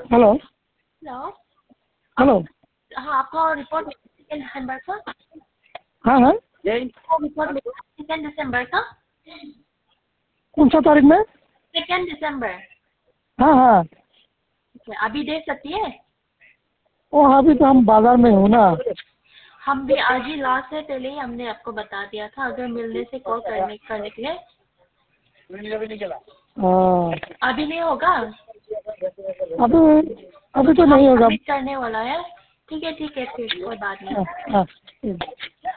Hello hello. Hello. हाँ, आपको report 2 दिसंबर का। हाँ हाँ, रिपोर्ट 2 दिसंबर का। कौन सा तारीख में? 2 दिसंबर। हाँ हाँ। अभी दे सकती है? ओ अभी तो हम बाजार में हूँ ना। हम भी आज ही लास्ट से पहले ही हमने आपको बता दिया था, अगर मिलने से कॉल करने के लिए। हाँ, अभी नहीं होगा। अभी अभी तो हम नहीं होगा। सबमिट करने वाला है। ठीक है फिर कोई बात नहीं। हाँ हाँ।